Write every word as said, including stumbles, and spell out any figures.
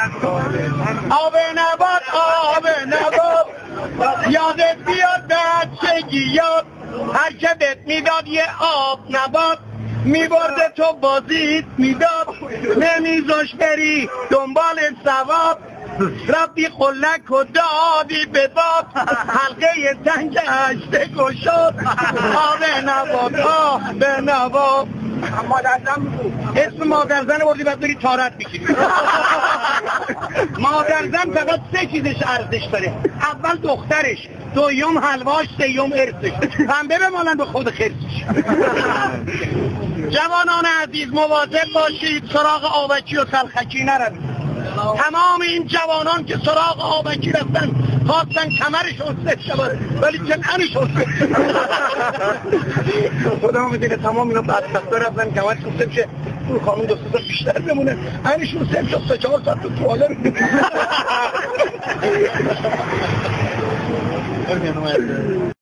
آب نبات آب نبات یادت بیاد بچگی یاد هر که بهت میداد یه آب نبات میبرده تو بازیت میداد نمیذاش بری دنبال ثواب رفتی خلک و دادی به باب حلقه تنگ هشته گشاد آب نبات آب نبات مادرزن اسم مادرزن بردی باید بری تارت بکیری مادرزن فقط سه چیزش ارزش داره اول دخترش دوم حلواش سیوم ارثش پنبه بمالن به خود خرسش جوانان عزیز مواظب باشید سراغ آبکی و سلخکی نروید تمام این جوانان که سراغ آبکی رفتن خواستن کمرشون ست شود ولی جنعنشون ست خدا میدونه تمام اینا بدبختا رفتن کمرشون ست شه اون خانون دو سه بیشتر بمونه عنشون ست شد سه چهار ساعت تو تواله